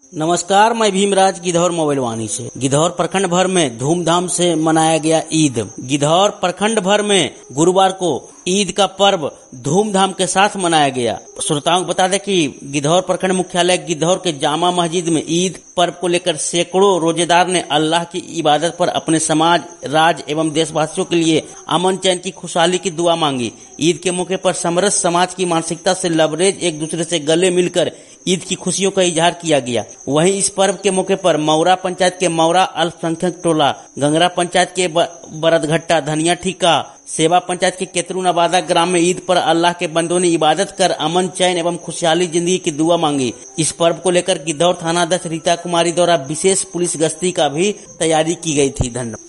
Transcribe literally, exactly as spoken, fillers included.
नमस्कार, मैं भीमराज गिद्धौर मोबाइल वाणी से। गिद्धौर प्रखंड भर में धूमधाम से मनाया गया ईद। गिद्धौर प्रखंड भर में गुरुवार को ईद का पर्व धूमधाम के साथ मनाया गया। श्रोताओं को बता दें कि गिद्धौर प्रखंड मुख्यालय गिद्धौर के जामा मस्जिद में ईद पर्व को लेकर सैकड़ों रोजेदार ने अल्लाह की इबादत पर अपने समाज, राज्य एवं देशवासियों के लिए अमन चैन की खुशहाली की दुआ मांगी। ईद के मौके पर समरस समाज की मानसिकता से लबरेज एक दूसरे से गले मिलकर ईद की खुशियों का इजहार किया गया। वहीं इस पर्व के मौके पर मौरा पंचायत के मौरा अल्पसंख्यक टोला, गंगरा पंचायत के बरदघट्टा, धनिया ठीका, सेवा पंचायत के केतरू नवादा ग्राम में ईद पर अल्लाह के बंदों ने इबादत कर अमन चैन एवं खुशहाली जिंदगी की दुआ मांगी। इस पर्व को लेकर गिद्धौर थाना अध्यक्ष रीता कुमारी द्वारा विशेष पुलिस गश्ती का भी तैयारी की गई थी। धन्यवाद।